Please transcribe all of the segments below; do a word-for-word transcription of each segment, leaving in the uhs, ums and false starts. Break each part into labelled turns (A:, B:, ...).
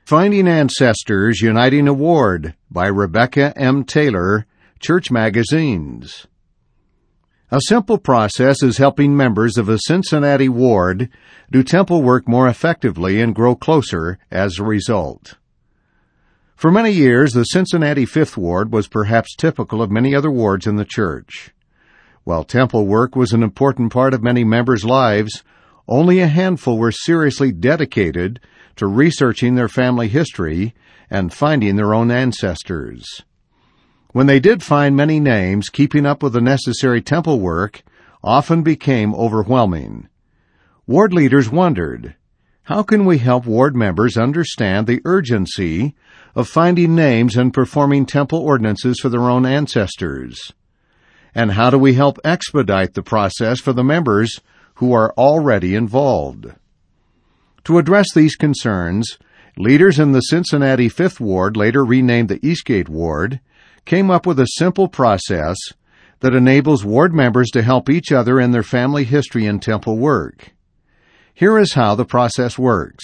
A: Finding Ancestors, Uniting a Ward by Rebecca M. Taylor, Church Magazines. A simple process is helping members of a Cincinnati ward do temple work more effectively and grow closer as a result. For many years, the Cincinnati Fifth Ward was perhaps typical of many other wards in the church. While temple work was an important part of many members' lives, only a handful were seriously dedicated to researching their family history and finding their own ancestors. When they did find many names, keeping up with the necessary temple work often became overwhelming. Ward leaders wondered, how can we help ward members understand the urgency of finding names and performing temple ordinances for their own ancestors? And how do we help expedite the process for the members who are already involved? To address these concerns, leaders in the Cincinnati Fifth Ward, later renamed the Eastgate Ward, came up with a simple process that enables ward members to help each other in their family history and temple work. Here is how the process works.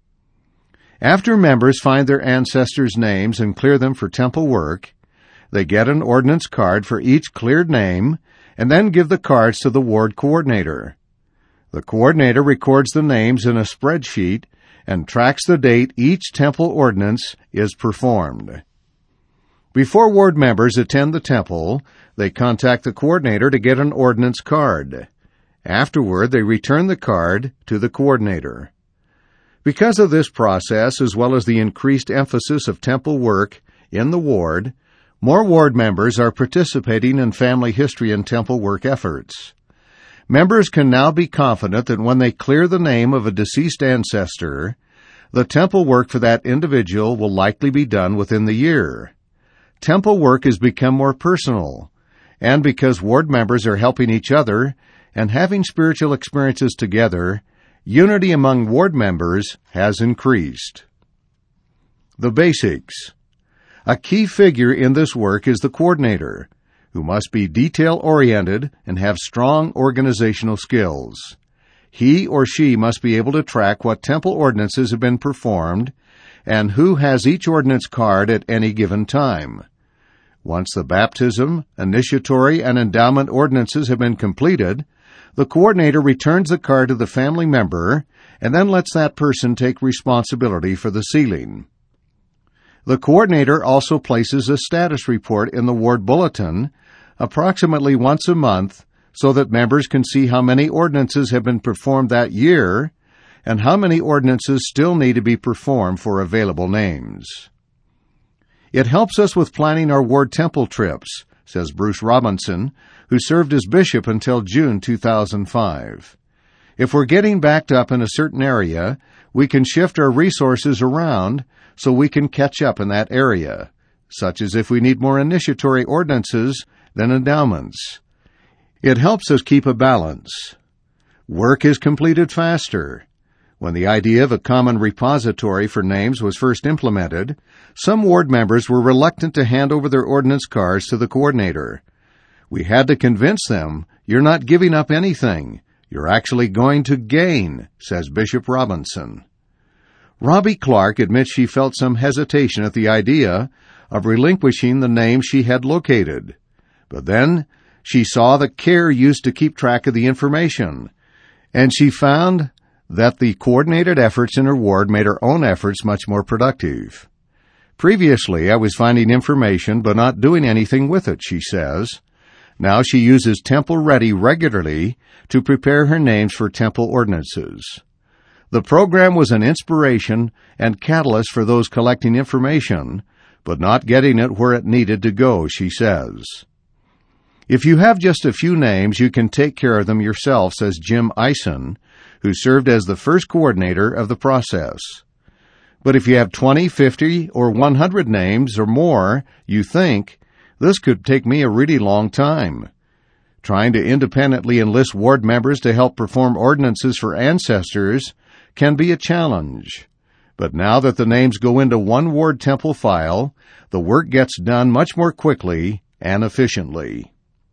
A: After members find their ancestors' names and clear them for temple work, they get an ordinance card for each cleared name and then give the cards to the ward coordinator. The coordinator records the names in a spreadsheet and tracks the date each temple ordinance is performed. Before ward members attend the temple, they contact the coordinator to get an ordinance card. Afterward, they return the card to the coordinator. Because of this process, as well as the increased emphasis of temple work in the ward, more ward members are participating in family history and temple work efforts. Members can now be confident that when they clear the name of a deceased ancestor, the temple work for that individual will likely be done within the year. Temple work has become more personal, and because ward members are helping each other and having spiritual experiences together, unity among ward members has increased. The basics. A key figure in this work is the coordinator, who must be detail-oriented and have strong organizational skills. He or she must be able to track what temple ordinances have been performed and who has each ordinance card at any given time. Once the baptism, initiatory, and endowment ordinances have been completed, the coordinator returns the card to the family member and then lets that person take responsibility for the sealing. The coordinator also places a status report in the ward bulletin approximately once a month so that members can see how many ordinances have been performed that year and how many ordinances still need to be performed for available names. It helps us with planning our ward temple trips, says Bruce Robinson, who served as bishop until June two thousand five. If we're getting backed up in a certain area, we can shift our resources around so we can catch up in that area, such as if we need more initiatory ordinances than endowments. It helps us keep a balance. Work is completed faster. When the idea of a common repository for names was first implemented, some ward members were reluctant to hand over their ordinance cards to the coordinator. We had to convince them, you're not giving up anything. You're actually going to gain, says Bishop Robinson. Robbie Clark admits she felt some hesitation at the idea of relinquishing the name she had located. But then she saw the care used to keep track of the information, and she found that the coordinated efforts in her ward made her own efforts much more productive. Previously, I was finding information but not doing anything with it, she says. Now she uses Temple Ready regularly to prepare her names for temple ordinances. The program was an inspiration and catalyst for those collecting information, but not getting it where it needed to go, she says. If you have just a few names, you can take care of them yourself, says Jim Eisen, who served as the first coordinator of the process. But if you have twenty, fifty, or one hundred names or more, you think, this could take me a really long time. Trying to independently enlist ward members to help perform ordinances for ancestors can be a challenge. But now that the names go into one ward temple file, the work gets done much more quickly and efficiently.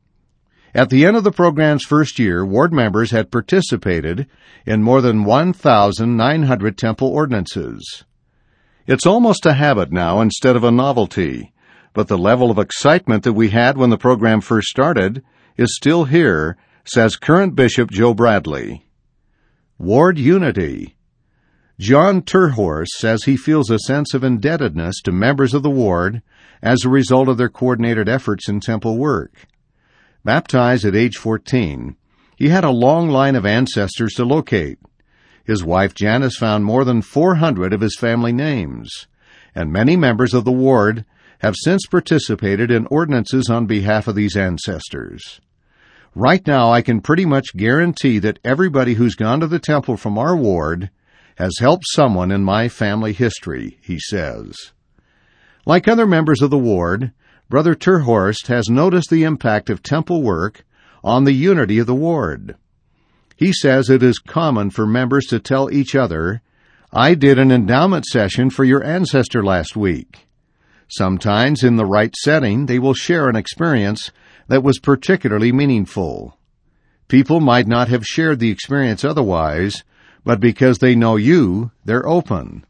A: At the end of the program's first year, ward members had participated in more than one thousand nine hundred temple ordinances. It's almost a habit now instead of a novelty, but the level of excitement that we had when the program first started is still here, says current Bishop Joe Bradley. Ward unity. John Terhorst says he feels a sense of indebtedness to members of the ward as a result of their coordinated efforts in temple work. Baptized at age fourteen, he had a long line of ancestors to locate. His wife Janice found more than four hundred of his family names, and many members of the ward have since participated in ordinances on behalf of these ancestors. Right now, I can pretty much guarantee that everybody who's gone to the temple from our ward has helped someone in my family history, he says. Like other members of the ward, Brother Terhorst has noticed the impact of temple work on the unity of the ward. He says it is common for members to tell each other, "I did an endowment session for your ancestor last week." Sometimes, in the right setting, they will share an experience that was particularly meaningful. People might not have shared the experience otherwise, but because they know you, they're open.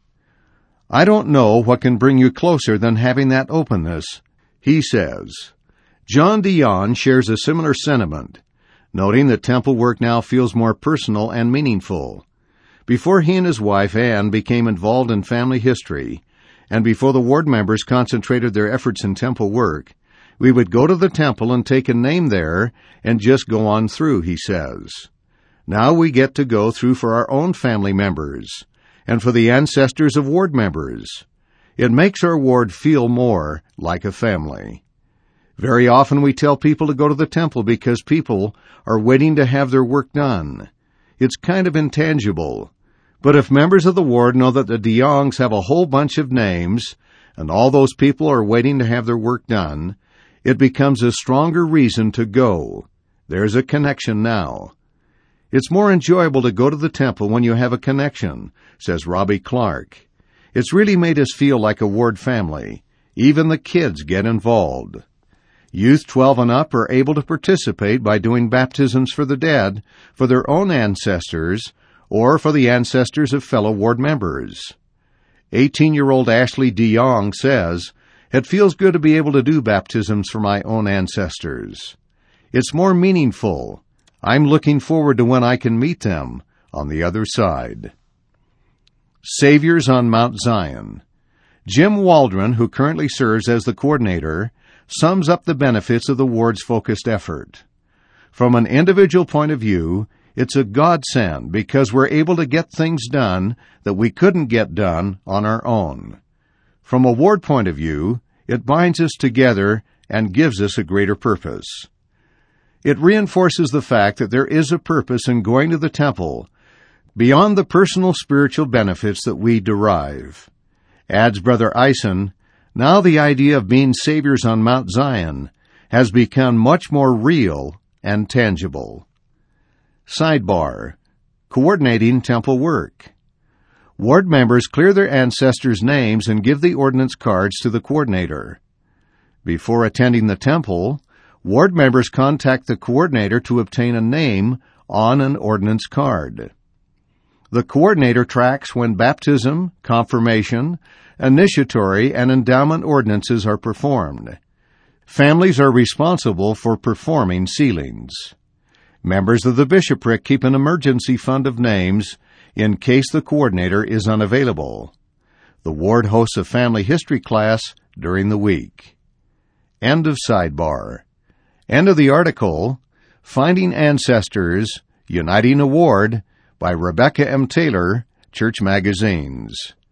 A: I don't know what can bring you closer than having that openness, he says. John Dion shares a similar sentiment, noting that temple work now feels more personal and meaningful. Before he and his wife Anne became involved in family history, and before the ward members concentrated their efforts in temple work, we would go to the temple and take a name there and just go on through, he says. Now we get to go through for our own family members and for the ancestors of ward members. It makes our ward feel more like a family. Very often we tell people to go to the temple because people are waiting to have their work done. It's kind of intangible. But if members of the ward know that the DeYongs have a whole bunch of names and all those people are waiting to have their work done, it becomes a stronger reason to go. There's a connection now. It's more enjoyable to go to the temple when you have a connection, says Robbie Clark. It's really made us feel like a ward family. Even the kids get involved. Youth twelve and up are able to participate by doing baptisms for the dead, for their own ancestors, or for the ancestors of fellow ward members. eighteen-year-old Ashley DeYong says, "It feels good to be able to do baptisms for my own ancestors. It's more meaningful. I'm looking forward to when I can meet them on the other side." Saviors on Mount Zion. Jim Waldron, who currently serves as the coordinator, sums up the benefits of the ward's focused effort. From an individual point of view, it's a godsend because we're able to get things done that we couldn't get done on our own. From a ward point of view, it binds us together and gives us a greater purpose. It reinforces the fact that there is a purpose in going to the temple beyond the personal spiritual benefits that we derive. Adds Brother Eisen, now the idea of being saviors on Mount Zion has become much more real and tangible. Sidebar: Coordinating temple work. Ward members clear their ancestors' names and give the ordinance cards to the coordinator. Before attending the temple, ward members contact the coordinator to obtain a name on an ordinance card. The coordinator tracks when baptism, confirmation, initiatory, and endowment ordinances are performed. Families are responsible for performing sealings. Members of the bishopric keep an emergency fund of names in case the coordinator is unavailable. The ward hosts a family history class during the week. End of sidebar. End of the article, Finding Ancestors, Uniting a Ward, by Rebecca M. Taylor, Church Magazines.